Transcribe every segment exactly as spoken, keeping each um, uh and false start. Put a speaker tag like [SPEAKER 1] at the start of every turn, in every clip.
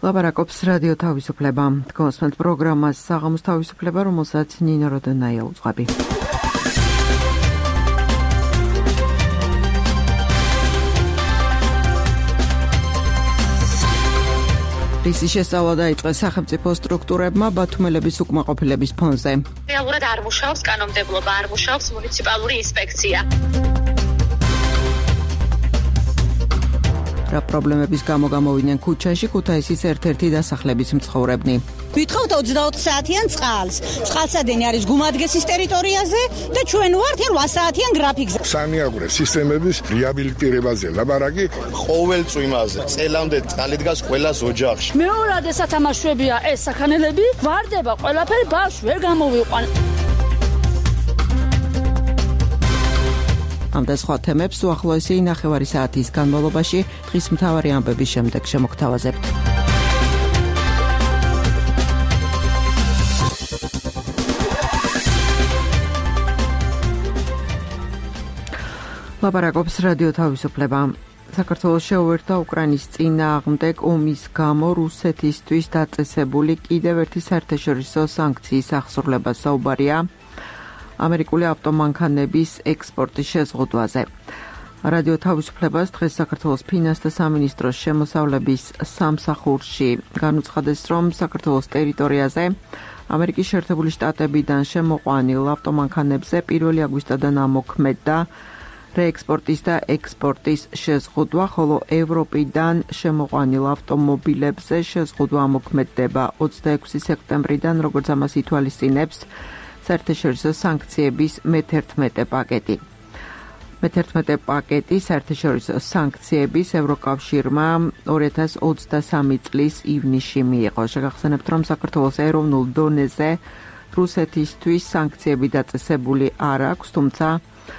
[SPEAKER 1] ლაპარაკობს რადიო თავისუფლება. კონსმენთ პროგრამას საღამოს თავისუფლება, რომელსაც ნინო როდონაია უძღვები. რის შესწავლა დაიწყეს სახელმწიფო სტრუქტურებმა ბათუმელების უკმაყოფილების ფონზე.
[SPEAKER 2] რეალურად არ მუშაობს კანონმდებლობა, არ მუშაობს მუნიციპალური ინსპექცია.
[SPEAKER 1] რა პრობლემების გამო გამოვიდნენ ქუჩაში ქუთაისის ერთ-ერთი დასახლების მცხოვრებნი.
[SPEAKER 3] გვითხოვთ ოცდაოთხ საათიან წყალს. წყალსადენი არის გუმადგესის ტერიტორიაზე და ჩვენ ვართ რვა საათიან გრაფიკზე.
[SPEAKER 4] სანიაგურე სისტემების რეაბილიტირებაზე ლაბარაკი
[SPEAKER 5] ყოველ წვიმაზე წელამდე წყალი დგას ყველას ოჯახში.
[SPEAKER 6] მეორად ესათამაშოებია ეს საქანელები, ვარდება ყველაფერი ბავშვი ვერ გამოვიყვან.
[SPEAKER 1] ამ და სხვა თემებს უახლოესი ნახევარი საათის განმავლობაში დღის მთავარი ამბების შემდეგ შემოგთავაზებთ. ლაპარაკობს რადიო თავისუფლება. საქართველოს შეუერთდა უკრაინის წინააღმდეგ ომის გამო რუსეთისთვის დაწესებული კიდევ ერთი საერთაშორისო საანქციის აღსრულებას საუბარია ამერიკული ავტომანქანების ექსპორტის შეზღუდვაზე. რადიო თავისუფლებას დღეს საქართველოს ფინანსთა სამინისტროს შემოსავლების სამსახურში განუცხადეს, რომ საქართველოს ტერიტორიაზე ამერიკის შეერთებული შტატებიდან შემოყვანილ ავტომანქანებზე პირველი აგვისტოდან ამოქმედდა რეექსპორტის და ექსპორტის შეზღუდვა, ხოლო ევროპიდან შემოყვანილ ავტომობილებზე შეზღუდვა ამოქმედდება ოცდაექვსი სექტემბრიდან, როგორც ამას ითვალისწინებს საერთაშორისო სანქციების მეთერთმეტე პაკეტი. მეთერთმეტე პაკეტი საერთაშორისო სანქციების ევროკავშირმა ორი ათას ოცდასამი წლის ივნისში მიიღო. შეგახსენებთ, რომ საქართველოს ეროვნულ დონეზე რუსეთისთვის სანქციები დაწესებული არ აქვს, თუმცა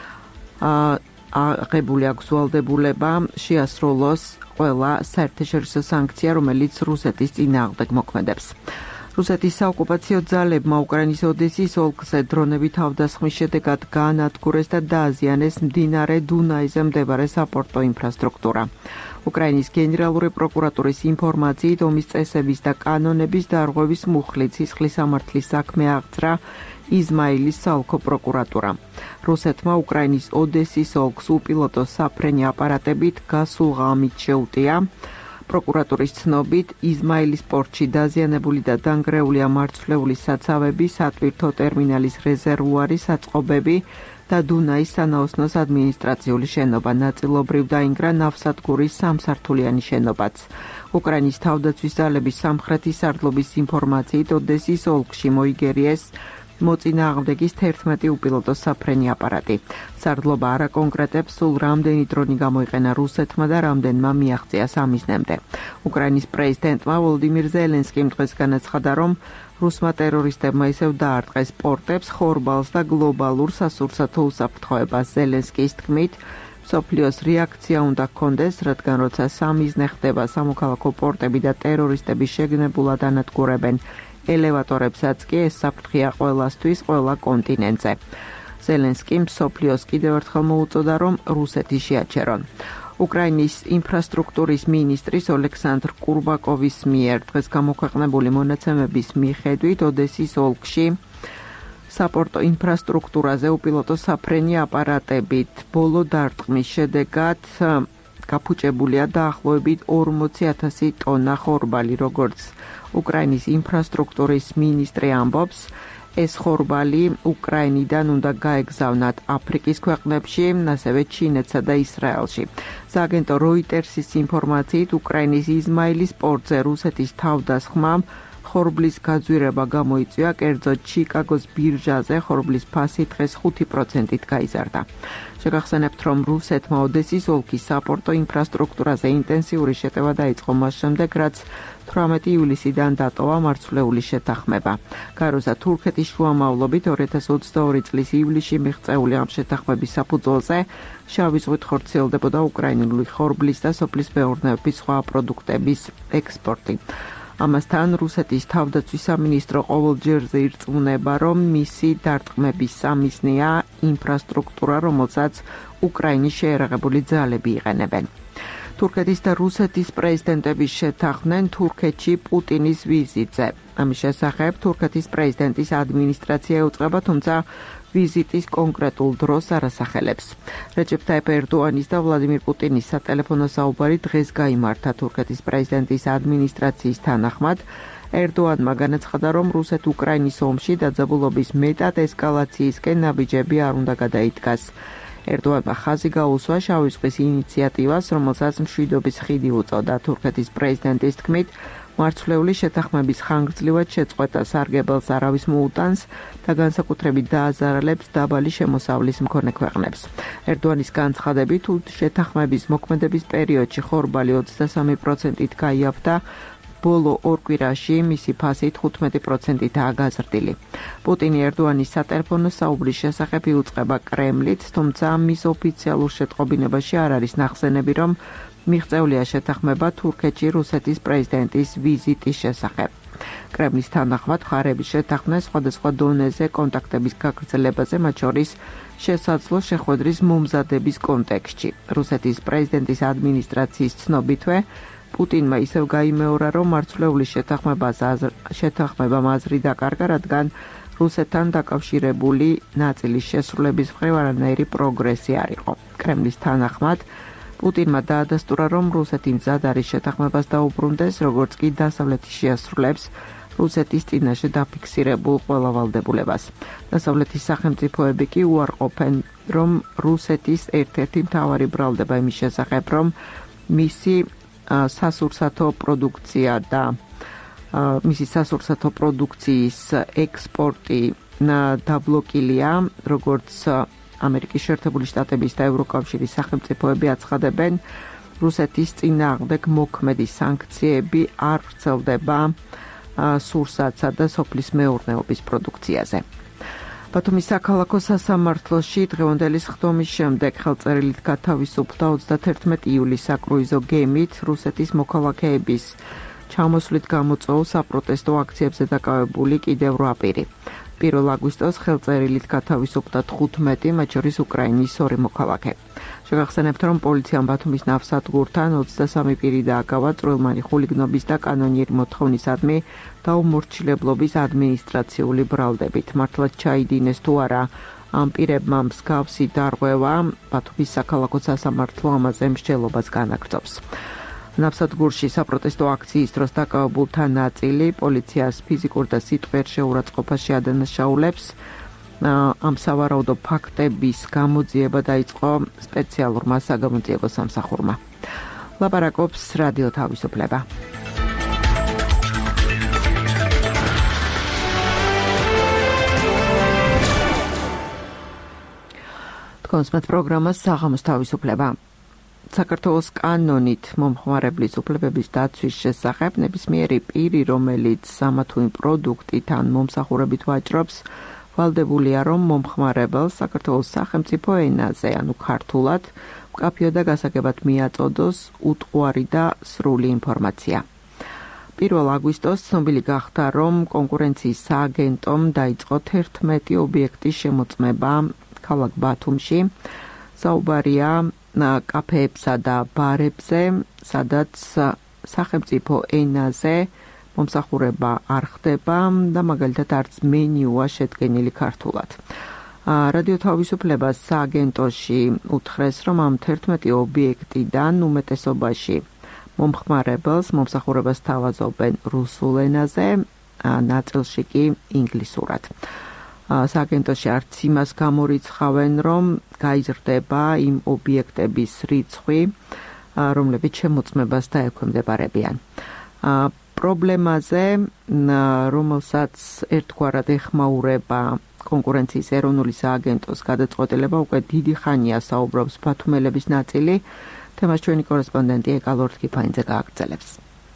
[SPEAKER 1] აღებული აქვს ვალდებულება შეასრულოს ყველა საერთაშორისო სანქცია, რომელიც რუსეთის წინააღმდეგ მოქმედებს. რუსეთის საოკუპაციო ძალებმა უკრაინის ოდესის ოლქზე დრონებით თავდასხმის შედეგად გაანადგურეს და დააზიანეს მდინარე დუნაიზე მდებარე საპორტო ინფრასტრუქტურა. უკრაინის გენერალური პროკურატურის ინფორმაციით ომის წესების და კანონების დარღვევის მუხლით სისხლის სამართლის საქმე აღძრა იზმაილის საოლქო პროკურატურა. რუსეთმა უკრაინის ოდესის ოლქს უპილოტო საფრენი აპარატებით გასულ ღამით შეუტია. პროკურატურის ცნობით იზმაილის პორტში დაზიანებული და დანგრეული ამარცვლეული საცავები, სატვირთო ტერმინალის რეზერვუარი, საწყობები და დუნაის სანაოსნოს ადმინისტრაციული შენობა, ნაწილობრივ დაინგრა ნავსადგურის სამსართულიანი შენობაც. უკრაინის თავდაცვის ძალების სამხრეთის სარდლობის ინფორმაციით ოდესის ოლქში მოიგერიეს მოწინააღმდეგის თერთმეტი უპილოტო საფრენი აპარატი. სარდლობა არ აკონკრეტებს, სულ რამდენი დრონი გამოიყენა რუსეთმა და რამდენმა მიაღწია სამიზნემდე. უკრაინის პრეზიდენტმა ვოლოდიმირ ზელენსკიმ დღეს განაცხადა, რომ რუსმა ტერორისტებმა ისევ დაარტყეს პორტებს, ხორბალს და გლობალურ სასურსათო უსაფრთხოებას. ზელენსკის თქმით, მსოფლიოს რეაქცია უნდა ჰქონდეს, რადგან როცა სამიზნე ხდება, სამოქალაქო პორტები და ტერორისტები შეგნებულად ანადგურებენ ელევატორებსაც კი ეს საფრთხეა ყველასთვის, ყველა კონტინენტზე. ზელენსკიმ მსოფლიოს კიდევ ერთხელ მოუწოდა, რომ რუსეთი შეაჩერონ. უკრაინის ინფრასტრუქტურის მინისტრის ოლექსანდრ კურბაკოვის მიერ დღეს გამოქვეყნებული მონაცემების მიხედვით ოდესის ოლქში საპორტო ინფრასტრუქტურაზე უპილოტო საფრენი აპარატებით ბოლო დარტყმის შედეგად გაფუჭებულია დაახლოებით ორმოცი ათასი ტონა ხორბალი, როგორც უკრაინის ინფრასტრუქტურის მინისტრი ამბობს, ეს ხორბალი უკრაინიდან უნდა გაეგზავნათ აფრიკის ქვეყნებში, ასევე ჩინეთსა და ისრაელში. სააგენტო როიტერსის ინფორმაციით, უკრაინის იზმაილის პორტზე რუსეთის თავდასხმამ ხორბლის გაძვირება გამოიწვია, კერძოდ ჩიკაგოს ბირჟაზე ხორბლის ფასი დღეს ხუთი პროცენტით გაიზარდა. შეგახსენებთ, რომ რუსეთმა ოდესის ოლქის საპორტო ინფრასტრუქტურაზე ინტენსიური შეტევა დაიწყო მას შემდეგ, რაც თვრამეტი ივლისიდან დატოვა მარცვლეული შეთანხმება. გაროზა თურქეთის შუამავლობით ორი ათას ოცდაორი წლის ივლისში მიღწეული ამ შეთანხმების საფუძველზე შავი ზღვით ხორციელდებოდა უკრაინული ხორბლის და სოფლის მეურნეობის სხვა პროდუქტების ექსპორტი. ამასთან რუსეთის თავდაცვის სამინისტრო ყოველჯერზე ირწმუნება, რომ მისი დარტყმების სამიზნეა ინფრასტრუქტურა, რომელსაც უკრაინის შეერაღებული ძალები იყენებენ. თურქეთის და რუსეთის პრეზიდენტები შეთანხმდნენ თურქეთში პუტინის ვიზიტზე. ამის შესახებ თურქეთის პრეზიდენტის ადმინისტრაცია ეუწყება, თუმცა ვიზიტის კონკრეტულ დროს არ ასახელებს. რეჯეპ ტაიპ ერდოანის და ვლადიმირ პუტინის სატელეფონო საუბარი დღეს გაიმართა თურქეთის პრეზიდენტის ადმინისტრაციის თანახმად. ერდოანმა განაცხადა, რომ რუსეთ-უკრაინის ომში დაძაბულობის მეტად ესკალაციისკენ ნაბიჯები არ უნდა გადაიდგას. ერდოანმა ხაზი გაუსვა შავი ზღვის ინიციატივას, რომელსაც მშვიდობის ხიდი უწოდა. თურქეთის პრეზიდენტის თქმით, მარცვლეული შეთანხმების ხანგრძლივად შეწყვეტა სარგებელს არავის მოუტანს და განსაკუთრებით დააზარალებს დაბალი შემოსავლის მქონე ქვეყნებს. ერდოანის განცხადებით, შეთანხმების მოქმედების პერიოდში ხორბალი ოცდასამი პროცენტით გაიაფთა, ბოლო ორ კვირაში მისი ფასი თხუთმეტი პროცენტითაა გაზრდილი. პუტინი ერდოანის სატელეფონო საუბრის შესახებ იუწყება კრემლით, თუმცა მის ოფიციალურ შეტყობინებაში არ არის ნახსენები, რომ მიღწეულია შეთანხმება თურქეთში რუსეთის პრეზიდენტის ვიზიტის შესახებ. კრემლის თანახმად მხარეები შეთანხმდნენ სხვადასხვა დონეზე კონტაქტების გაგრძელებაზე, მათ შორის შესაძლო შეხვედრის მომზადების კონტექსტში. რუსეთის პრეზიდენტის ადმინისტრაციის ცნობითვე პუტინმა ისევ გაიმეორა, რომ მარცვლეული შეთანხმებამ აზრი დაკარგა, რადგან რუსეთთან დაკავშირებული ნაწილის შესრულების მხრივ არანაირი პროგრესი არ იყო. კრემლის თანახმად პუტინმა დაადასტურა, რომ რუსეთი მზად არის შეთანხმებას დაუბრუნდეს, როგორც კი დასავლეთი შეასრულებს რუსეთის წინაშე დაფიქსირებულ ყველა ვალდებულებას. დასავლეთის სახელმწიფოები კი უარყოფენ, რომ რუსეთის ერთ-ერთი მთავარი ბრალდება იმის შესახებ, რომ მისი სასურსათო პროდუქცია და მისი სასურსათო პროდუქციის ექსპორტი დაბლოკილია, როგორც ამერიკის შეერთებული შტატების და ევროკავშირის სახელმწიფოები აცხადებენ, რუსეთის წინააღმდეგ მოქმედი სანქციები არ ვრცელდება სურსათსა და სოფლის მეურნეობის პროდუქციაზე. ბათუმის საქალაქო სასამართლოში დღევანდელი სხდომის შემდეგ ხელწერილით გათავისუფლდა ოცდათერთმეტი იულის საკრუიზო გემით რუსეთის მოქალაქეების ჩამოსვლით გამოწვეულ საპროტესტო აქციებზე დაკავებული კიდევ რვა პირი. პირველ აგვისტოს ხელწერილით გათავისუფლდა თხუთმეტი, მათ შორის უკრაინის ორი მოქალაქე. შეგახსენებთ, რომ პოლიციამ ბათუმის ნავსადგურთან ოცდასამი პირი დააკავა წვრილმანი ხულიგნობის და კანონიერი მოთხოვნისადმი დაუმორჩილებლობის ადმინისტრაციული ბრალდებით. მართლაც ჩაიდინეს თუ არა ამ პირებმა მსგავსი დარღვევა, ბათუმის საქალაქო სასამართლო ამაზე მსჯელობას განაგრძობს. ნავსადგურში საპროტესტო აქციის დროს დაკავებულთა ნაწილი პოლიციას ფიზიკურ და სიტყვიერ შეურაცხყოფაში ადანაშაულებს. ამ სავარაუდო ფაქტების გამოძიება დაიწყო სპეციალურმა საგამოძიებო სამსახურმა. ლაპარაკობს რადიო თავისუფლება. კონსმეთ პროგრამა საღამოს თავისუფლება. საქართველოს კანონით მომხმარებლის უფლებების დაცვის შესახებ ნებისმიერი პირი, რომელიც ამა თუ იმ პროდუქტით ან მომსახურებით ვაჭრობს, ვალდებულია, რომ მომხმარებელს საქართველოს სახელმწიფო ენაზე, ანუ ქართულად, მკაფიო და გასაგებად მიაწოდოს უტყუარი და სრული ინფორმაცია. პირველ აგვისტოს ცნობილი გახდა, რომ კონკურენციის სააგენტომ დაიწყო თერთმეტი ობიექტის შემოწმება ქალაქ ბათუმში. საუბარია კაფეებსა და ბარებზე, სადაც სახელმწიფო ენაზე მომსახურება არ ხდება და მაგალითად არც მენიუა შედგენილი ქართულად. რადიო თავისუფლებას სააგენტოში უთხრეს, რომ ამ თერთმეტი ობიექტიდან უმეტესობაში მომხმარებელს მომსახურებას თავაზობენ რუსულ ენაზე, ნაწილში კი ინგლისურად. სააგენტოში არც იმას გამორიცხავენ, რომ გაიზრდება იმ ობიექტების რიცხვი, რომლებიც შემოწმებას დაექვემდებარებიან. პრობლემაზე, რომელსაც ერთგვარად ეხმაურება კონკურენციის ეროვნული სააგენტოს გადაწყვეტილება, უკვე დიდი ხანია საუბრობს ბათუმელების ნაწილი. თემას ჩვენი კორესპონდენტი ეკალორთ კიფაინძე გააგრძელებს.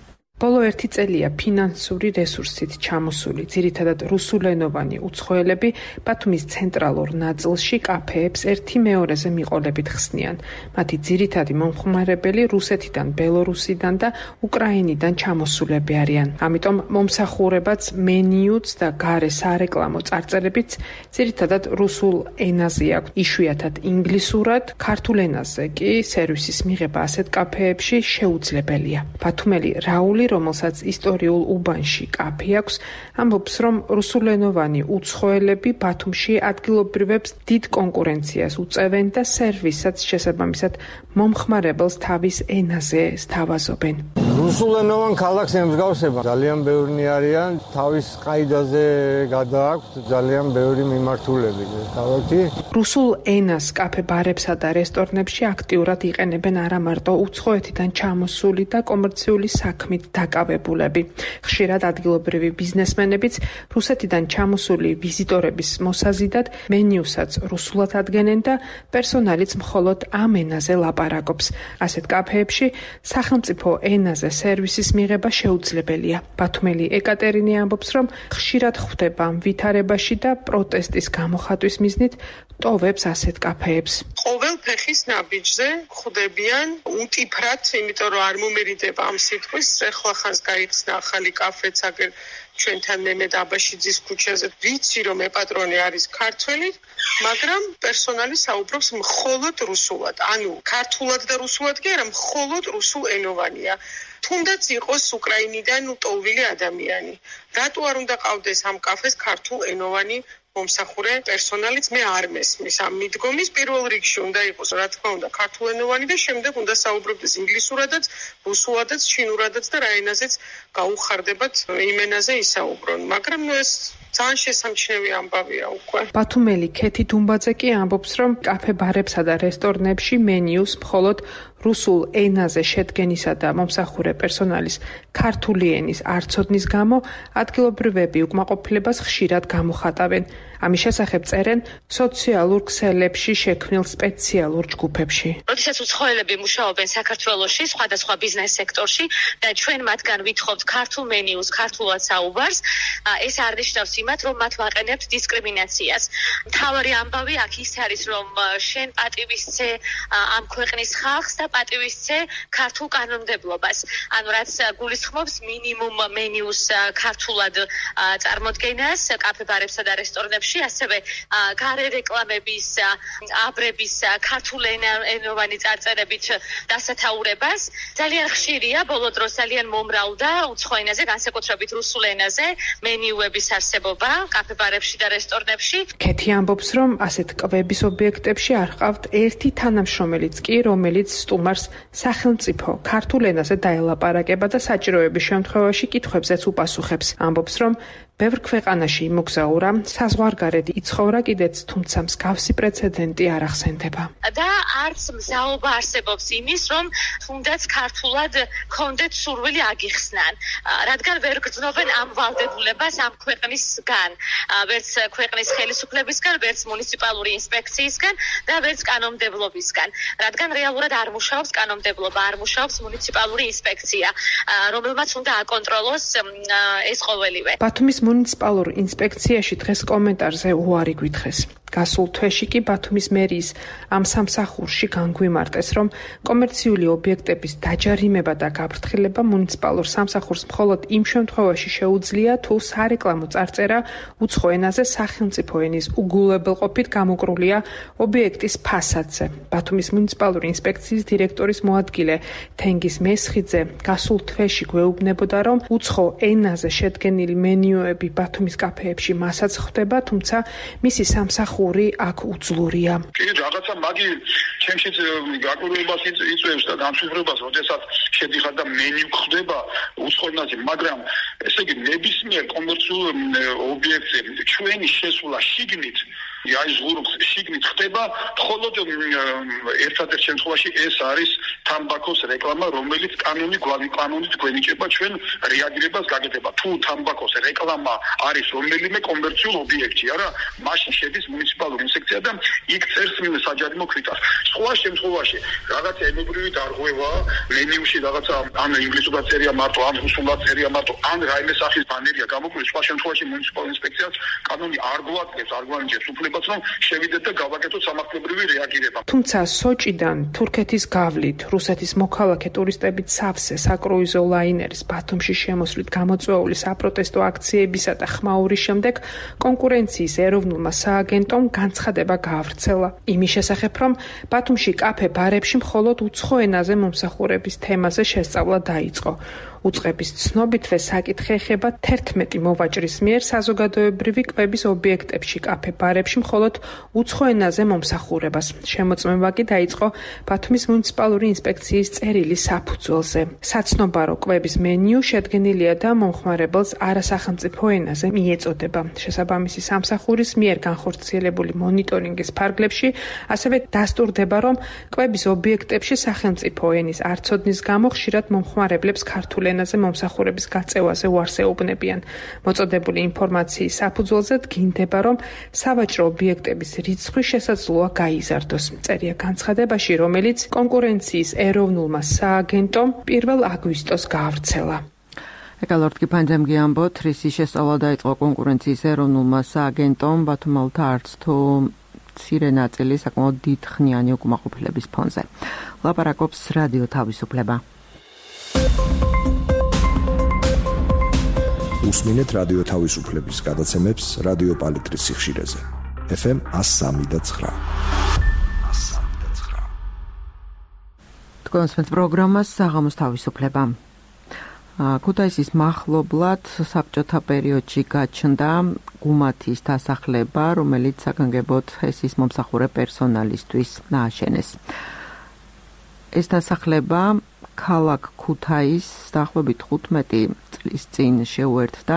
[SPEAKER 7] ბოლო ერთი წელია ფინანსური რესურსით ჩამოსული ძირითადად რუსულენოვანი უცხოელები ბათუმის ცენტრალურ ნაწილში კაფეებს ერთი მეორეზე მიყოლებით ხსნიან. მათი ძირითადი მომხმარებელი რუსეთიდან, ბელორუსიდან და უკრაინიდან ჩამოსულები არიან. ამიტომ მომსახურებაც მენიუც და გარე სარეკლამო წარწერებიც ძირითადად რუსულ ენაზე აქვს. იშვიათად ინგლისურად, ქართულ ენაზე კი სერვისის მიღება ასეთ კაფეებში შეუძლებელია. ბათუმელი რაული, რომელსაც ისტორიულ უბანში კაფე აქვს, ამბობს, რომ რუსულენოვანი უცხოელები ბათუმში ადგილობრივებს დიდ კონკურენციას უწევენ და სერვისაც შესაბამისად მომხმარებელს თავის ენაზე სთავაზობენ.
[SPEAKER 8] რუსულენოვან ქალაქს ემსგავსება. ძალიან ბევრი არიან, თავის ყაიდაზე გადააქვთ ძალიან ბევრი მიმართულები. თავი
[SPEAKER 7] რუსულ ენას კაფე ბარებსა და რესტორნებში აქტიურად იყენებენ არა მარტო უცხოეთიდან ჩამოსული და კომერციული საქმით დაკავებულები. ხშირად ადგილობრივი ბიზნესმენებიც რუსეთიდან ჩამოსული ვიზიტორების მოსაზიდად მენიუსაც რუსულად ადგენენ და პერსონალიც მხოლოდ ამ ენაზე ლაპარაკობს. ასეთ კაფეებში სახელმწიფო ენაზე სერვისის მიღება შეუძლებელია. ბათუმელი ეკატერინე ამბობს, რომ ხშირად ხვდება ვითარებაში და პროტესტის გამოხატვის მიზნით ტოვებს ასეთ კაფეებს.
[SPEAKER 9] ყოველ ფეხის ნაბიჯზე ხვდებიან უტიფრად, იმიტომ რომ არ მომერიდება ამ სიტყვის, ეხლახანს გაიხსნა ახალი კაფეც აგერ ჩვენთან მემედ აბაშიძის ქუჩაზე. ვიცი რომ ეპატრონე არის ქართველი, მაგრამ პერსონალი საუბრობს მხოლოდ რუსულად. ანუ ქართულად და რუსულად კი არა, მხოლოდ რუსულ ენოვანია. თუნდაც იყოს უკრაინიდან ტოვილი ადამიანი. რატო არ უნდა ყავდეს ამ კაფეს ქართულ ენოვანი მომსახურე პერსონალიც მე არ მესმის ამ მიდგომის. პირველ რიგში უნდა იყოს რა თქმა უნდა ქართულენოვანი და შემდეგ უნდა საუბრობდეს ინგლისურადაც, რუსულადაც, ჩინურადაც და რა ენაზეც გაუხარდებათ იმ ენაზე ისაუბრონ. მაგრამ ნუ ეს ძალიან შესამჩნევი ამბავია უკვე.
[SPEAKER 7] ბათუმელი ქეთი დუმბაძე კი ამბობს, რომ კაფე ბარებსა და რესტორნებში მენიუს მხოლოდ რუსულ ენაზე შედგენისა და მომსახურე პერსონალის ქართული ენის არცოდნის გამო ადგილობრივები უკმაყოფილებას ხშირად გამოხატავენ. ამის შესახებ წერენ სოციალურ ქსელებში შექმნილ სპეციალურ ჯგუფებში.
[SPEAKER 2] როდესაც უცხოელები მუშაობენ საქართველოში, სხვადასხვა ბიზნეს სექტორში და ჩვენ მათგან ვითხოვთ ქართულ მენიუს, ქართულად საუბარს, ეს არ ნიშნავს იმათ, რომ მათ ვაყენებთ დისკრიმინაციას. მთავარი ამბავი აქ ის არის, რომ შენ პატივისცე ამ ქვეყნის ხალხს და პატივისცე ქართულ კანონმდებლობას. ანუ რაც გულისხმობს მინიმუმ მენიუს ქართულად წარმოდგენას კაფე ბარებსა და რესტორნებში, ასევე გარე რეკლამების, აბრების ქართულ ენოვანი წარწერებით დასათაურებას. ძალიან ხშირია ბოლო დროს ძალიან მომრავლდა უცხო ენაზე, განსაკუთრებით რუსულ ენაზე მენიუების არსებობა კაფე ბარებში და რესტორნებში.
[SPEAKER 7] ქეთი ამბობს, რომ ასეთ კვების ობიექტებში არ ყავთ ერთი თანამშრომელიც კი, რომელიც სტუმარს სახელმწიფო ქართულ ენაზე დაელაპარაკება და საჭიროების შემთხვევაში კითხვებზეც უპასუხებს. ამბობს, რომ ბევრ ქვეყანაში იმოგზაურა, საზღვარგარეთ იცხოვრა კიდეც, თუმცა მსგავსი პრეცედენტი არ ახსენდება.
[SPEAKER 2] და არც მზაობა არსებობს იმის, რომ თუნდაც ქართულად კონდეთ სურვილი აგიხსნან, რადგან ვერ გრძნობენ ამ ვალდებულებას ამ ქვეყნისგან, ვერც ქვეყნის ხელისუფლებისგან, ვერც მუნიციპალური ინსპექციისგან და ვერც კანონმდებლობისგან, რადგან რეალურად არ მუშაობს კანონმდებლობა, არ მუშაობს მუნიციპალური ინსპექცია, რომელმაც უნდა აკონტროლოს ეს ყოველივე.
[SPEAKER 7] ბათუმის მუნიციპალურ ინსპექციაში დღეს კომენტარზე უარი გვითხრეს. გასულ თვეში კი ბათუმის მერიის ამ სამსახურში განგვიმარტეს, რომ კომერციული ობიექტების დაჯარიმება და გაფრთხილება მუნიციპალურ სამსახურს მხოლოდ იმ შემთხვევაში შეუძლია, თუ სარეკლამო წარწერა უცხო ენაზე სახელმწიფო ენის უგულებელყოფით გამოკრულია ობიექტის ფასადზე. ბათუმის მუნიციპალური ინსპექციის დირექტორის მოადგილე თენგიზ მესხიძე გასულ თვეში გვეუბნებოდა, რომ უცხო ენაზე შედგენილი მენიუები ბათუმის კაფეებში მასაც ხვდება, თუმცა მისი სამსახური აქ უძლურია.
[SPEAKER 10] კი, რაღაცა მაგი ჩემშიც გაკვირვებას იწვევს და დამშვიდრობას, როდესაც შედიხარ და მენიუ ხვდება უცხო ენაზე, მაგრამ ესე იგი ნებისმიერ კომერციულ ობიექტზე ჩვენი შესვლა შიგნით აი ზღურს შიგნით ხდება, მხოლოდ ერთადერთ შემთხვევაში ეს არის თამბაქოს რეკლამა, რომელიც კანონი კანონით გვენიჭება ჩვენ რეაგირებას გაკეთება. თუ თამბაქოს რეკლამა არის რომელიმე კომერციულ ობიექტი, არა, მაშინ შედის მუნიციპალური ინსპექცია და იქ წერს საჯარიმო ქვიტას. სხვა შემთხვევაში რაღაცა ენობრივი დარღვევა, მენიუში რაღაცა ან ინგლისურად წერია მარტო, ან რუსულად წერია მარტო, ან რაიმე სახის ბანერია გამოკვეთილი, სხვა შემთხვევაში მუნიციპალური ინსპექციას კანონი არ გვაძლევს, არ გვანიჭებს უფლებას, რომ შევიდეთ და გავაკეთოთ სამართლებრივი რეაგირება.
[SPEAKER 7] თუმცა სოჭიდან თურქეთის გავლით რუსეთის მოქალაქე ტურისტებით სავსე საკრუიზო ლაინერის ბათუმში შემოსვლით გამოწვეული საპროტესტო აქციებისა და ხმაურის შემდეგ კონკურენციის ეროვნულმა სააგენტომ განცხადება გაავრცელა იმის შესახებ, რომ ბათუმში კაფე-ბარებში მხოლოდ უცხო ენაზე მომსახურების თემაზე შესწავლა დაიწყო. უწყების ცნობითვე საკითხი ეხება თერთმეტი მოვაჭრის მიერ საზოგადოებრივი კვების ობიექტებში კაფე-ბარებში მხოლოდ უცხო ენაზე მომსახურებას. შემოწმება კი დაიწყო ბათუმის მუნიციპალური ინსპექციის წერილი საფუძველზე. საცნობარო კვების მენიუ შედგენილია და მომხმარებელს არასახელმწიფო ენაზე მიეწოდება. შესაბამისი სამსახურის მიერ განხორციელებული მონიტორინგის ფარგლებში ასევე დასტურდება, რომ კვების ობიექტებში სახელმწიფო ენის არცოდნის გამო ხშირად მომხმარებლებს ქართულ ენაზე მომსახურების გაწევაზე უარს ეუბნებიან. მოწოდებული ინფორმაციის საფუძველზე დგინდება, რომ სავაჭრო ობიექტების რიცხვი შესაძლოა გაიზარდოს. წერია განცხადებაში, რომელიც კონკურენციის ეროვნულმა სააგენტომ პირველ აგვისტოს გაავრცელა.
[SPEAKER 1] ეკალორტკი პანჯამგი ამბოთ, რისის შესწავლა დაიწყო კონკურენციის ეროვნულმა სააგენტომ ბათუმელთა არც თუ მცირე ნაწილი საკმაოდ დიდხნიანი უკმაყოფილების ფონზე. ლაპარაკობს რადიო თავისუფლება.
[SPEAKER 11] უსმინეთ რადიო თავისუფლების გადაცემებს რადიო პალიტრის სიხშირეზე. ეფ ემ one oh three და nine.
[SPEAKER 1] თქვენს პროგრამას საღამოს თავისუფლება. ქუთაისის მახლობლად საბჭოთა პერიოდში გაჩნდა გუმათის დასახლება, რომელიც საგანგებოდ ჰესის მომსახურე პერსონალისთვის ააშენეს. ეს დასახლება ქალაქ ქუთაის დაახლოებით ხუთმეტი წლის წინ შეუერთდა.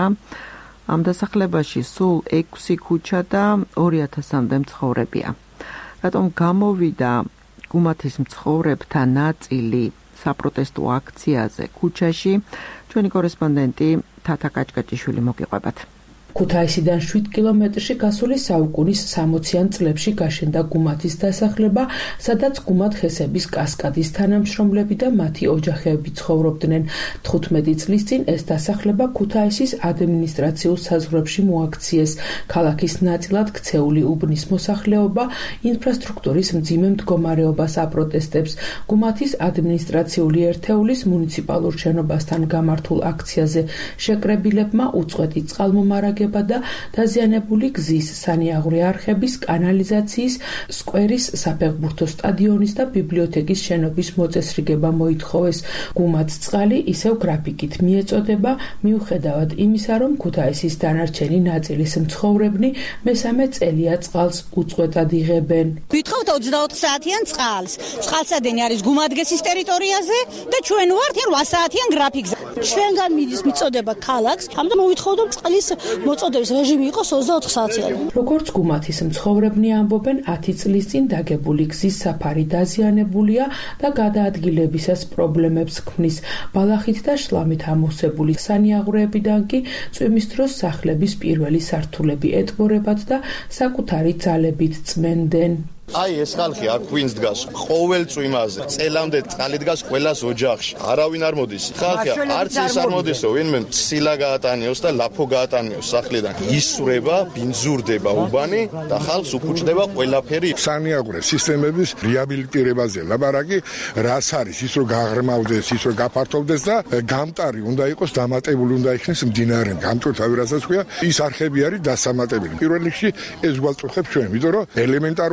[SPEAKER 1] ამ დასახლებაში სულ ექვსი ქუჩა და ორი ათასამდე მცხოვრებია. რატომ გამოვიდა გუმათის მცხოვრებთა ნაწილი საპროტესტო აქციაზე ქუჩაში, ჩვენი კორესპონდენტი თათა კაჭკაჭიშვილი მოგიყვებათ.
[SPEAKER 12] ქუთაისიდან შვიდ კილომეტრში გასული საუკუნის სამოციან წლებში გაშენდა გუმათის დასახლება, სადაც გუმათხესების კასკადის თანამშრომლები და მათი ოჯახები ცხოვრობდნენ. თხუთმეტი წლის წინ ეს დასახლება ქუთაისის ადმინისტრაციულ საზღვრებში მოაქციეს. ქალაქის ნაწილად ქცეული უბნის მოსახლეობა ინფრასტრუქტურის მძიმე მდგომარეობას აპროტესტებს. გუმათის ადმინისტრაციული ერთეულის მუნიციპალურ შენობასთან გამართულ აქციაზე შეკრებილებმა უწყვეტი წყალმომარაგება და დაზიანებული გზის, სანიაღვრე არხების, კანალიზაციის, სკვერის, საფეხბურთო სტადიონის და ბიბლიოთეკის შენობის მოწესრიგება მოითხოვეს. გუმათს წყალი ისევ გრაფიკით მიეწოდება, მიუხედავად იმისა, რომ ქუთაისის დანარჩენი ნაწილის მცხოვრებნი მესამე წელია წყალს უწყვეტად იღებენ.
[SPEAKER 3] გვითხოვთ ოცდაოთხ საათიან წყალს. წყალსადენი არის გუმათგესის ტერიტორიაზე და ჩვენ ვართ რვა საათიან გრაფიკზე. ჩვენგან მიდის მიწოდება ქალაქს, ამიტომ მოვითხოვთ რომ წყლის მოწოდების რეჟიმი იყოს ოცდაოთხ საათიანი.
[SPEAKER 12] როგორც გუმათის მცხოვრებნი ამბობენ, ათი წლის წინ დაგებული გზის საფარი დაზიანებულია და გადაადგილებისას პრობლემებს ქმნის. ბალახით და შლამით ამოვსებული სანიაღვრეებიდან კი წვიმის დროს სახლების პირველი სართულები ეტბორებათ და საკუთარი ძალებით წმენდნენ.
[SPEAKER 5] აი ეს ხალხი აქ ვინც დგას ყოველ წვიმაზე წელამდე წყალი დგას ყველას ოჯახში არავინ არ მოდის ხალხი არც ის არ მოდისო ვინმე ცილა გაატანიოს და ლაფო გაატანიოს სახლიდან ისვრება ბინძურდება უბანი და ხალხს უკუჭდება ყველაფერი
[SPEAKER 4] სანიაღვრე სისტემების რეაბილიტირებაზე ლაბარაკი რას არის ის რომ გაღრმავდეს ის რომ გაფართოვდეს და გამტარი უნდა იყოს დამატებული უნდა იქნეს მდინარე გამჭვირთავი რასაც ქვია ის არხები არის დასამატებელი პირველ რიგში ეს გვაწუხებს ჩვენ იმიტომ რომ ელემენტარულია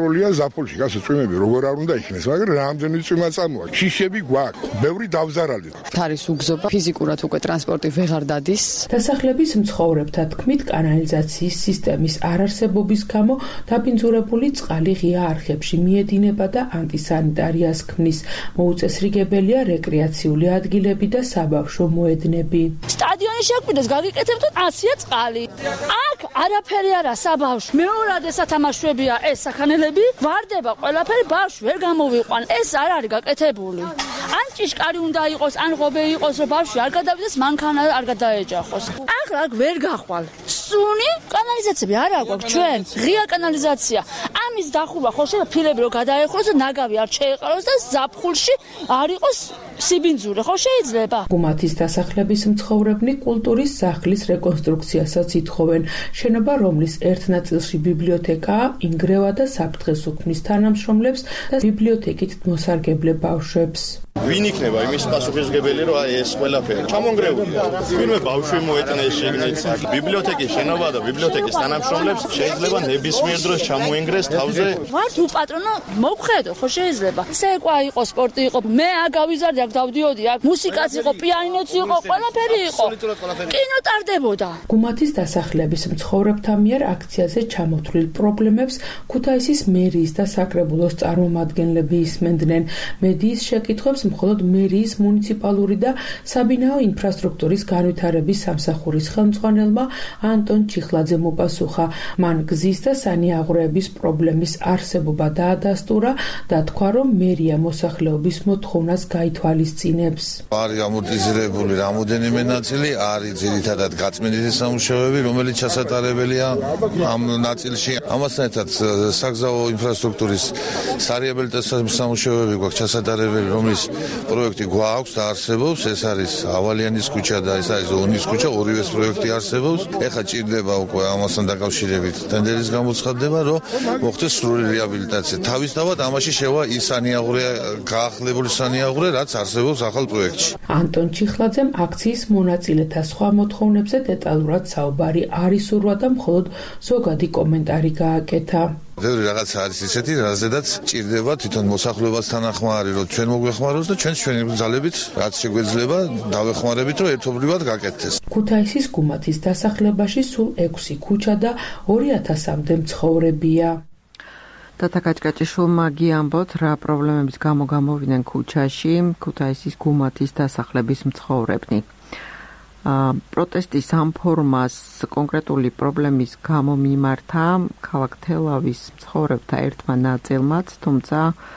[SPEAKER 4] ზაფხულში გასო წვიმები როგორ არ უნდა იქნეს, მაგრამ რამდენი წვიმა წამოაქვს. შიშები გვაქვს, ბევრი დავზარალი.
[SPEAKER 13] არის უგზობა, ფიზიკურად უკვე ტრანსპორტი ვეღარ დადის.
[SPEAKER 12] დასახლების მცხოვრებთა თქმით, კანალიზაციის სისტემის არარსებობის გამო დაბინძურებული წყალი ღია არხებში მიედინება და ანტისანიტარიას ქმნის. მოუწესრიგებელია რეკრეაციული ადგილები და საბავშვო მოედნები.
[SPEAKER 6] სტადიონი შეგვიდეს გაგიკეთებთ აცია წყალი. აქ არაფერი არა საბავშვო. მეორად ესათამაშებია ეს საქანელები, ვარდება ყველაფერი ბავშვი ვერ გამოვიყვან. ეს არ არის გაკეთებული. ან ჭიშკარი უნდა იყოს, ან ღობე იყოს, რომ ბავშვი არ გადავიდეს, მანქანა არ გადაეჯახოს. ახლა აქ ვერ გახვალ. სუნი კანალიზაციები არ აქვს ჩვენ. ღია კანალიზაცია. ამის დახურვა ხო შეიძლება ფილები რომ გადაეხუროს და ნაგავი არ შეეყაროს და ზაფხულში არ იყოს სიბინძურე, ხო შეიძლება?
[SPEAKER 12] გუმათის დასახლების მცხოვრებნი კულტურის სახლის რეკონსტრუქციასაც ითხოვენ. შენობა, რომლის ერთ ნაწილში ბიბლიოთეკაა, ინგრევა და საფრთხეს უქმნის თანამშრომლებს და ბიბლიოთეკით მოსარგებლე ბავშვებს.
[SPEAKER 5] ვინ იქნება იმის პასუხისმგებელი, რომ აი ეს ყველაფერი ჩამონგრეულია? ვინმე ბავშვი მოეტანეს შეგნით აქ ბიბლიოთეკის შენობა და ბიბლიოთეკის თანამშრომლებს შეიძლება ნებისმიერ დროს ჩამოინგრეს თავზე.
[SPEAKER 6] ვართ უპატრონო, მოგხედო, ხო შეიძლება? ცეკვა იყო, სპორტი იყო, მე აქ გავიზარდი, აქ დავდიოდი, აქ მუსიკაც იყო, პიანინოც იყო, ყველაფერი იყო. კინო ტარდებოდა.
[SPEAKER 12] გუმათის დასახლების მცხოვრებთა მიერ აქციაზე ჩამოთვლილ პრობლემებს ქუთაისის მერიის და საკრებულოს წარმომადგენლები ისმენდნენ. მედიის შეკითხვებს მხოლოდ მერიის მუნიციპალური და საბინაო ინფრასტრუქტურის განვითარების სამსახურის ხელმძღვანელმა ანტონ ჩიხლაძემ უპასუხა. მან გზის და სანიაღვრეების პრობლემის არსებობა დაადასტურა და თქვა, რომ მერია მოსახლეობის მოთხოვნას გაითვალისწინებს.
[SPEAKER 14] არის ამორტიზირებული რამოდენიმე ნაწილი, არის ძირითადად გაწმენდითი სამუშაოები, რომელიც ჩასატარებელია ამ ნაწილში. ამასთან ერთად საგზაო ინფრასტრუქტურის სარეაბილიტაციო სამუშაოები გვაქვს ჩასატარებელი, რომლის პროექტი გვაქვს და არსებობს. ეს არის ავალიანის ქუჩა და ეს არის ონის ქუჩა, ორივეს პროექტი არსებობს. ეხლა ჭირდება უკვე ამასთან დაკავშირებით ტენდერის გამოცხადება, რომ მოხდეს სრული რეაბილიტაცია. თავისთავად ამაში შევა ის სანიაღვრე, გაახლებული სანიაღვრე, რაც არსებობს ახალ პროექტში.
[SPEAKER 12] ანტონ ჩიხლაძემ აქციის მონაწილეთა სხვა მოთხოვნებზე დეტალურად საუბარი არ ისურვა და მხოლოდ ზოგადი კომენტარი გააკეთა.
[SPEAKER 14] ბევრი რაღაცა არის ისეთი, რაზედაც ჭირდება თვითონ მოსახლეობას თანახმარი, რომ ჩვენ მოგვეხმაროს და ჩვენს ჩვენი ძალებით რაც შეგვეძლება დავეხმარებით, რომ ერთობლივად გაკეთდეს.
[SPEAKER 12] ქუთაისის გუმათის დასახლებაში სულ ექვსი ქუჩა და ორი ათასამდე მცხოვრებია.
[SPEAKER 1] დათა კაჭკაჭიშვილმა გიამბოთ, რა პრობლემების გამო გამოვიდნენ ქუჩაში ქუთაისის გუმათის დასახლების მცხოვრებნი. პროტესტის ამ ფორმას კონკრეტული პრობლემის გამო მიმართა ქალაქ თელავის მცხოვრებთა ერთმა ნაწილმაც, თუმცა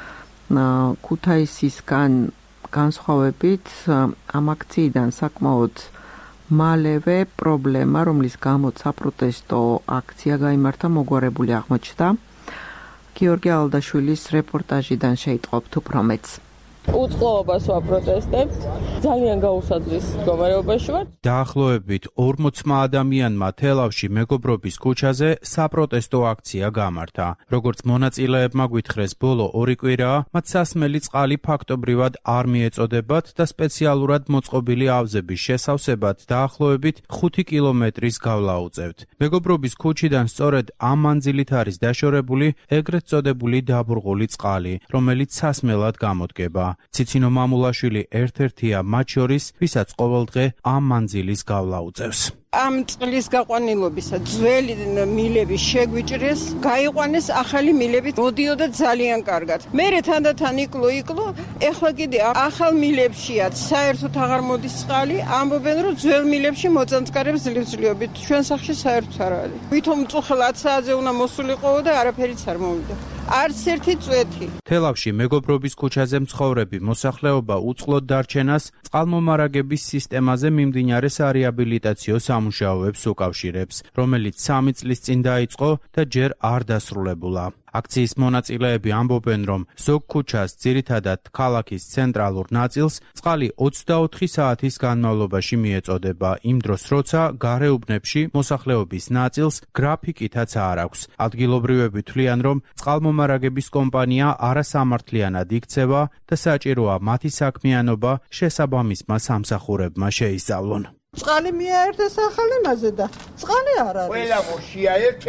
[SPEAKER 1] ქუთაისისგან განსხვავებით ამ აქციიდან საკმაოდ მალევე პრობლემა, რომლის გამოც საპროტესტო აქცია გაიმართა, მოგვარებული აღმოჩნდა. გიორგი ალდაშვილის რეპორტაჟიდან შეიტყობთ უფრო მეც.
[SPEAKER 15] უწყლობას ვაპროტესტებთ. ძალიან გაუსაძლის მდგომარეობაში ვართ.
[SPEAKER 16] დაახლოებით ორმოცმა ადამიანმა თელავში მეგობრობის ქუჩაზე საპროტესტო აქცია გამართა. როგორც მონაწილეებმა გვითხრეს, ბოლო ორი კვირაა მათ სასმელი წყალი ფაქტობრივად არ მიეწოდებათ და სპეციალურად მოწყობილი ავზების შესავსებად დაახლოებით ხუთი კილომეტრის გავლა უწევთ. მეგობრობის ქუჩიდან სწორედ ამ მანძილით არის დაშორებული ეგრეთ წოდებული დაბურღული წყალი, რომელიც სასმელად გამოდგება. ციცინო მამულაშვილი ერთ-ერთია მათ შორის, ვისაც ყოველდღე ამ მანძილის გავლა უწევს.
[SPEAKER 17] ამ წყლის გაყვანილობისა ძველი მილები შეგვიჭრეს, გაიყვანეს ახალი მილებით, მოდიოდა ძალიან კარგად. მერე თანდათან იკლო იკლო, ეხლა კიდე ახალ მილებშიაც საერთოდ აღარ მოდის წყალი, ამბობენ რომ ძველ მილებში მოწანწკარებს ძლივძლიობით. ჩვენ სახლში საერთოდ არ არის. ვითომ მწუხელ ათ საათზე უნდა მოსულიყო და არაფერიც არ მოვიდა. არც ერთი წვეთი.
[SPEAKER 16] თელავში მეგობრობის ქუჩაზე მცხოვრები მოსახლეობა უწყლოდ დარჩენას წყალმომარაგების სისტემაზე მიმდინარე სარეაბილიტაციო სამუშაოებს უკავშირებს, რომელიც სამი წლის წინ დაიწყო და ჯერ არ დასრულებულა. აქციის მონაწილეები ამბობენ, რომ ზოგ ქუჩას, ძირითადად ქალაქის ცენტრალურ ნაწილს, წყალი ოცდაოთხი საათის განმავლობაში მიეწოდება, იმ დროს, როცა გარეუბნებში მოსახლეობის ნაწილს გრაფიკითაც არ აქვს. ადგილობრივები თვლიან, რომ წყალმომარაგების კომპანია არასამართლიანად იქცევა და საჭიროა მათი საქმიანობა შესაბამისმა სამსახურებმა შეისწავლონ.
[SPEAKER 17] წყალი მიაერთეს ახალ ენაზე და წყალი არ არის.
[SPEAKER 18] ყველა მოშია ერთ-ერთო.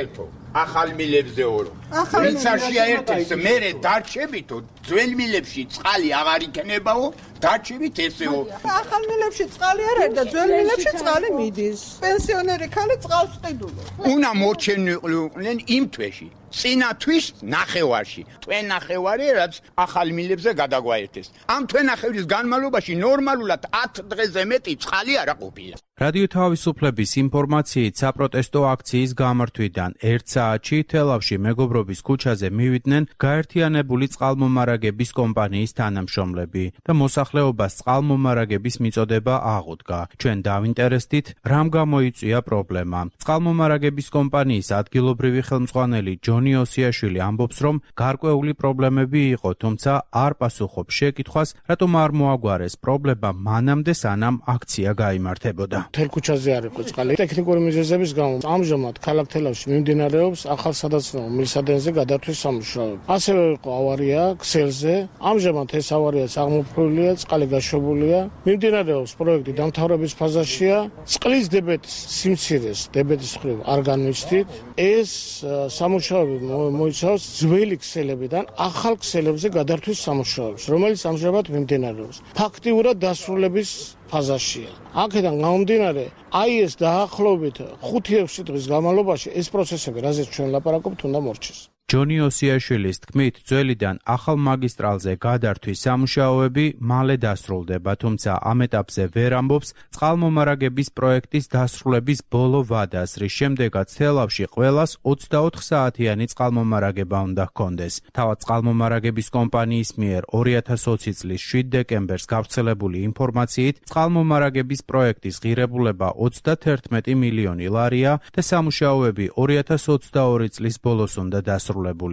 [SPEAKER 18] ახალ მილებზე ორო. რიცარშია ერთ-ერთ მერე დარჩებითო ძველ მილებში წყალი აღარ იქნებაო, დარჩებით ესეო.
[SPEAKER 17] ახალ მილებში წყალი არ არის და ძველ მილებში წყალი მიდის. პენსიონერი ქალი წყალს ყიდულობს.
[SPEAKER 18] უნდა მოჩენიყვნენ იმ თვეში. წინა თვის ნახევარში. თვე ნახევარი რაც ახალ მილებზე გადაგვაერთეს. ამ თვე ნახევრის განმავლობაში ნორმალურად ათი დღეზე მეტი წყალი არ ყოფილა.
[SPEAKER 16] რადიო თავისუფლების ინფორმაციით საპროტესტო აქციის გამართვიდან ერთ საათში თელავში მეგობრობის ქუჩაზე მივიდნენ გაერთიანებული წყალმომარაგების კომპანიის თანამშრომლები და მოსახლეობას წყალმომარაგების მიწოდება აღუდგა. ჩვენ დავინტერესდით, რამ გამოიწვია პრობლემა. წყალმომარაგების კომპანიის ადგილობრივი ხელმძღვანელი ჯონი ოსიაშვილი ამბობს, რომ გარკვეული პრობლემები იყო, თუმცა არ პასუხობს შეკითხვას, რატომ არ მოაგვარეს პრობლემა მანამდე, სანამ აქცია გაიმართებოდა.
[SPEAKER 19] თელ ქუჩაზე არ იყო წყალი. ტექნიკური მიზეზების გამო ამჟამად ქალაქ თელავში მიმდინარეობს ახალსადაცნო მილსადენზე გადართვის სამუშაოები. ასევე იყო ავარია ქსელზე. ამჟამად ეს ავარიაც აღმოფხვრილია, წყალი გაშვებულია. მიმდინარეობს პროექტი დამთავრების ფაზაშია. წყლის დებეთის სიმცირეს დებეთის მხრივ არ განვიცდით. ეს სამუშაოები მოიცავს ძველი ქსელებიდან ახალ ქსელებზე გადართვის სამუშაოებს, რომელიც ამჟამად მიმდინარეობს. ფაქტიურად დასრულების ფაზაშია. აქედან გამომდინარე, აი ეს დაახლოებით ხუთი ექვსი დღის განმავლობაში ეს პროცესები, რაზეც ჩვენ ლაპარაკობთ, უნდა მორჩეს.
[SPEAKER 16] ჯონი ოსიაშვილის თქმით, ძველიდან ახალ მაგისტრალზე გადართვის სამუშაოები მალე დასრულდება, თუმცა ამ ეტაპზე ვერ ამბობს წყალმომარაგების პროექტის დასრულების ბოლო ვადას, რის შემდეგაც თელავში ყველას ოცდაოთხ საათიანი წყალმომარაგება უნდა ჰქონდეს. თავად წყალმომარაგების კომპანიის მიერ ორი ათას ოცი წლის შვიდ დეკემბერს გავრცელებული ინფორმაციით, წყალმომარაგების პროექტის ღირებულება ოცდათერთმეტი მილიონი ლარია და სამუშაოები ორი ათას ოცდაორი წლის ბოლოს უნდა დასრულდეს.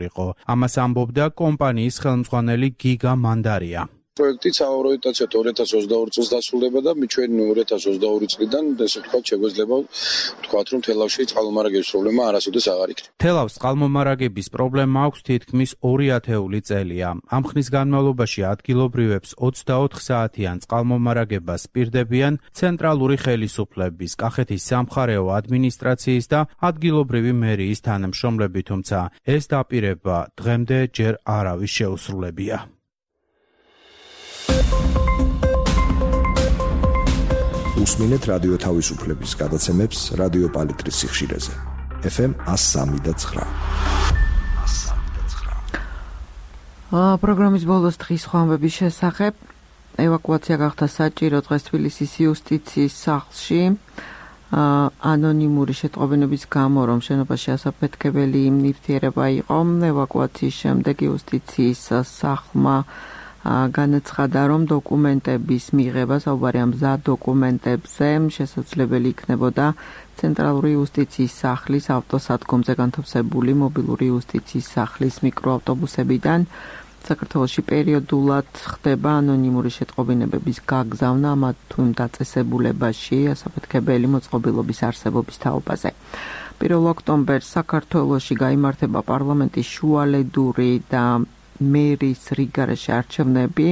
[SPEAKER 16] ამას ამბობდა კომპანიის ხელმძღვანელი გიგა მანდარია.
[SPEAKER 20] პროექტი საორიენტაციოდ ორი ათას ოცდაორი წელს დასრულდება და ჩვენ ორი ათას ოცდაორი წლიდან ესე ვთქვათ შეგვეძლება ვთქვათ რომ თელავში წყალმომარაგების პრობლემა არასოდეს აღარ იქნება.
[SPEAKER 16] თელავს წყალმომარაგების პრობლემა აქვს თითქმის ორი ათეული წელია. ამ ხნის განმავლობაში ადგილობრივებს ოცდაოთხ საათიან წყალმომარაგებას პირდებიან ცენტრალური ხელისუფლების, კახეთის სამხარეო ადმინისტრაციის და ადგილობრივი მერიის თანამშრომლები, თუმცა ეს დაპირება დღემდე ჯერ არავის შეუსრულებია.
[SPEAKER 11] უსმინეთ რადიო თავისუფლების გადაცემებს რადიო პალიტრის სიხშირეზე. ეფ ემ εκατო სამი და ცხრა.
[SPEAKER 1] აა პროგრამის ბოლოს დღის ხვამების შესახებ ევაკუაცია გახდა საჭირო დღეს თბილისის იუსტიციის სახლში. აა ანონიმური შეტყობინების გამო, რომ შენობაში ასაფეთქებელი ნივთიერება იყო, ევაკუაციის შემდეგ იუსტიციის სახლმა განაცხადა, რომ დოკუმენტების მიღება, საუბარი ამ მზად დოკუმენტებზე შესაძლებელი იქნებოდა ცენტრალური იუსტიციის სახლის ავტოსადგომზე განთავსებული მობილური იუსტიციის სახლის მიკროავტობუსებიდან. საქართველოში პერიოდულად ხდება ანონიმური შეტყობინებების გაგზავნა მათ თუ იმ დაწესებულებაში ასაფეთქებელი მოწყობილობის არსებობის თაობაზე. პირველ ოქტომბერს საქართველოში გაიმართება პარლამენტის შუალედური და მერის რიგარეშე არჩევნები.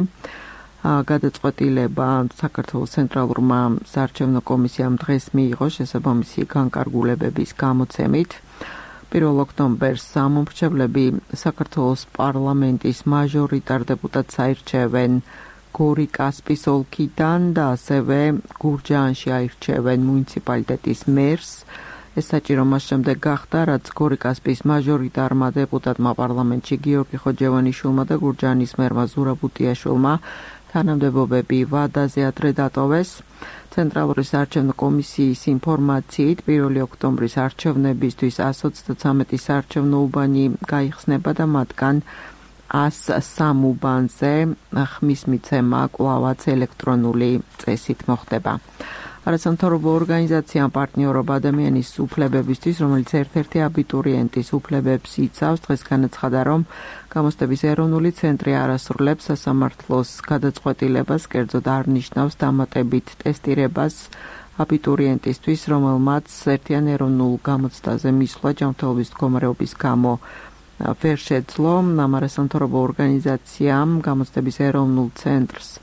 [SPEAKER 1] გადაწყვეტილება საქართველოს ცენტრალურმა საარჩევნო კომისიამ დღეს მიიღო შესაბამისი განკარგულებების გამოცემით. პირველ ოქტომბერს სამომრჩევლები საქართველოს პარლამენტის მაჟორიტარ დეპუტატს აირჩევენ გორი-კასპის ოლქიდან და ასევე გურჯაანში აირჩევენ მუნიციპალიტეტის მერს. ეს საჭირო მას შემდეგ გახდა, რაც გორი-კასპის მაჟორიტარმა დეპუტატმა პარლამენტში გიორგი ხოჯევანიშვილმა და გურჯაანის მერმა ზურაბ უტიაშვილმა თანამდებობები ვადაზე ადრე დატოვეს. ცენტრალური საარჩევნო კომისიის ინფორმაციით პირველი ოქტომბრის არჩევნებისთვის εκατო ოცდათრამეტი საარჩევნო უბანი გაიხსნება და მათგან εκατო სამი უბანზე ხმის მიცემა კვლავაც ელექტრონული წესით მოხდება. არასამთავრობო ორგანიზაცია პარტნიორობა ადამიანის უფლებებისთვის, რომელიც ერთ-ერთი აბიტურიენტის უფლებებს იცავს, დღეს განაცხადა, რომ გამოცდების ეროვნული ცენტრი არასრულებს სასამართლოს გადაწყვეტილებას, კერძოდ არ ნიშნავს დამატებით ტესტირებას აბიტურიენტისთვის, რომელმაც ერთიან ეროვნულ გამოცდაზე მისვლა ჯანმრთელობის მდგომარეობის გამო ვერ შეძლო. ამ არასამთავრობო ორგანიზაციამ გამოცდების ეროვნულ ცენტრს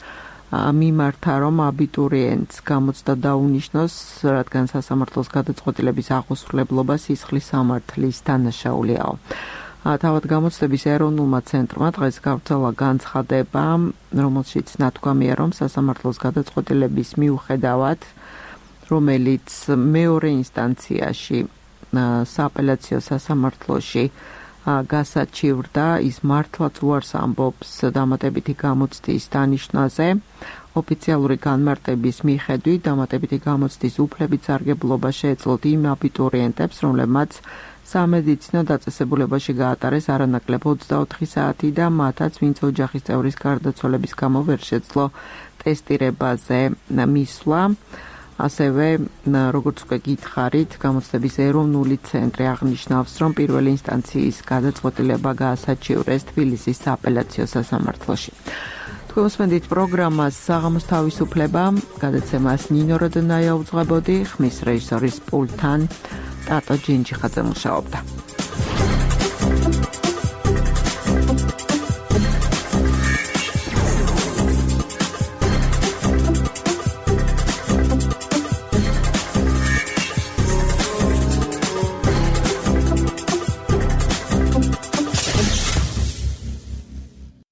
[SPEAKER 1] მიმართა, რომ აბიტურიენტს გამოცდა დაუნიშნოს, რადგან სასამართლოს გადაწყვეტილების აღუსრულებლობა სისხლის სამართლის დანაშაულიაო. თავად გამოცდების ეროვნულმა ცენტრმა დღეს გავრცელა განცხადება, რომელშიც ნათქვამია, რომ სასამართლოს გადაწყვეტილების მიუხედავად, რომელიც მეორე ინსტანციაში სააპელაციო სასამართლოში გასაჩივრდა, ის მართლაც უარს ამბობს დამატებითი გამოცდის დანიშნაზე. ოფიციალური განმარტების მიხედვით, დამატებითი გამოცდის უფლებით სარგებლობა შეეძლოთ იმ აბიტურიენტებს, რომლებმაც სამედიცინო დაწესებულებაში გაატარეს არანაკლებ ოცდაოთხი საათი და მათაც, ვინც ოჯახის წევრის გარდაცვალების გამო ვერ შეძლო ტესტირებაზე მისვლა. ასევე, როგორც უკვე გითხარით, გამოცდების ეროვნული ცენტრი აღნიშნავს, რომ პირველი ინსტანციის გადაწყვეტილება გაასაჩივრეს თბილისის სააპელაციო სასამართლოში. თქვენ მოსმენთ პროგრამას საღამოს თავისუფლება, გადაცემას ნინო როდნაია უძღვებოდი, ხმის რეჟისორის პულტთან ტატო ჯინჯიხაძე მუშაობდა.